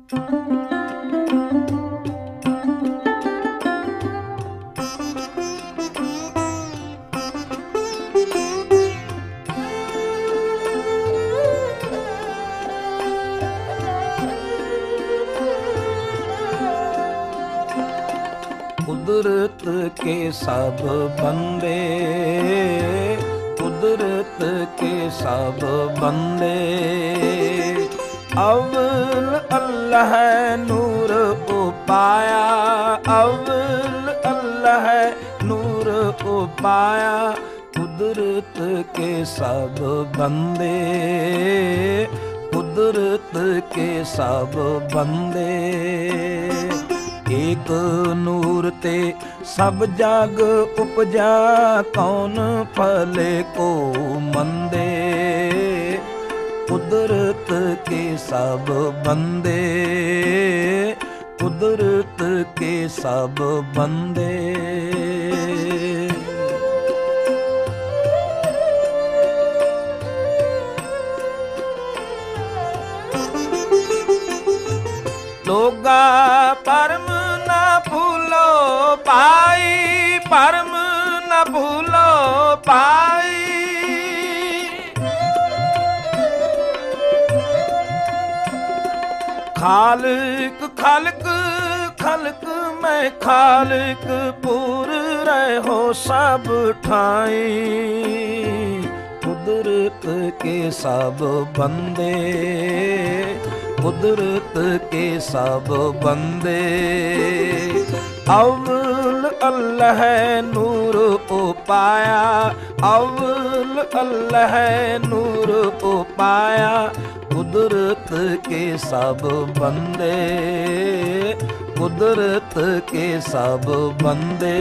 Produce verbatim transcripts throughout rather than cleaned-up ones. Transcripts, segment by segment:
कुदरत के सब बंदे, कुदरत के सब बंदे, अव्वल अल्लाह नूर उपाया, अव्वल अल्लाह नूर उपाया। कुदरत के सब बंदे, कुदरत के सब बंदे, एक नूर ते सब जग उपजा, कौन फले को मंदे। कुदरत के सब बंदे, कुदरत के सब बंदे। लोगा परम न भूलो पाई, परम न भूलो पाई। खालिक खलक खलक मैं खालिक पूर रहो सब ठाई। कुदरत के सब बंदे, कुदरत के सब बंदे, अव्वल अल्लाह नूर उपाया, अव्वल अल्लाह नूर उपाया। कुदरत के सब बंदे, कुदरत के सब बंदे।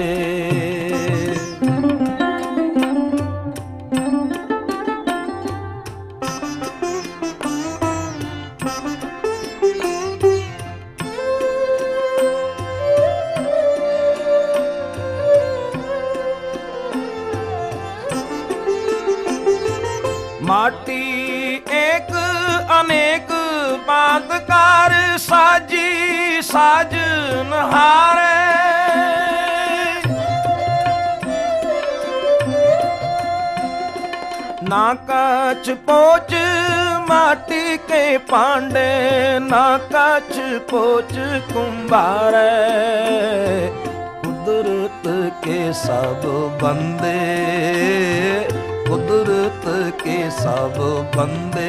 माटी एक अनेक बातकार साजी साजनहारे। ना कछ पोच माटी के पांडे, ना कछ पोच कुंभारे। कुदरत के सब बंदे, कुदरत के सब बंदे,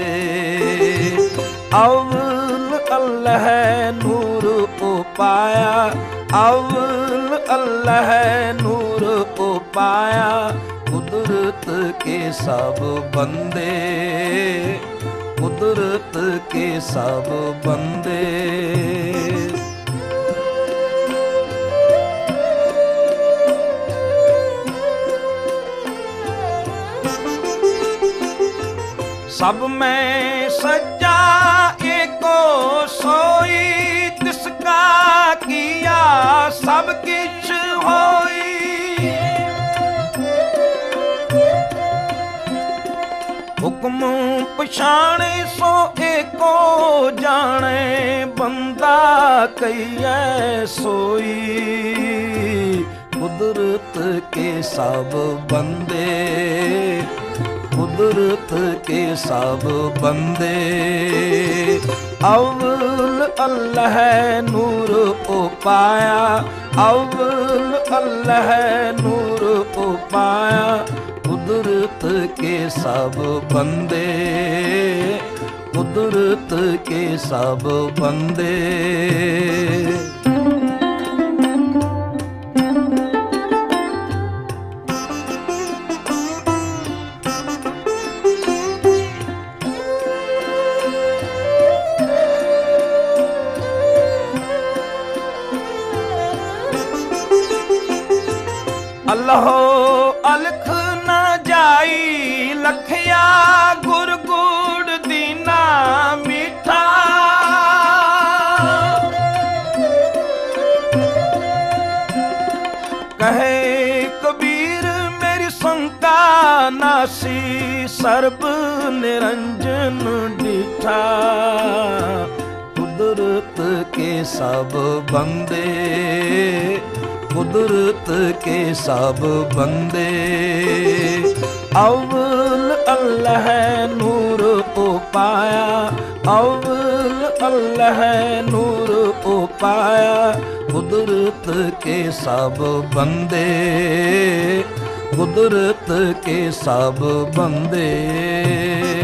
अव्वल अल्लाह नूर उपाया, अव्वल अल्लाह नूर उपाया। कुदरत के सब बंदे, कुदरत के सब बंदे। सब में सच्चा एको सोई, तिसका किया सब किछ होई। हुक्म पछाणे सो एको जाने, बंदा कहिए सोई। कुदरत के सब बंदे, कुदरत के सब बंदे, अव्वल अल्लाह नूर उपाया, अव्वल अल्लाह नूर उपाया। कुदरत के सब बंदे, कुदरत के सब बंदे। अल्लाह अलख न जाई लखिया, गुर गुड़ दीना मीठा। कहे कबीर मेरी शंका नासी, सर्ब निरंजन डिठा। कुदरत सब बंदे, कुदरत के सब बंदे। अव्वल अल्लाह नूर ओ पाया, अव्वल अल्लाह नूर ओ पाया, कुदरत के सब बंदे, कुदरत के सब बंदे।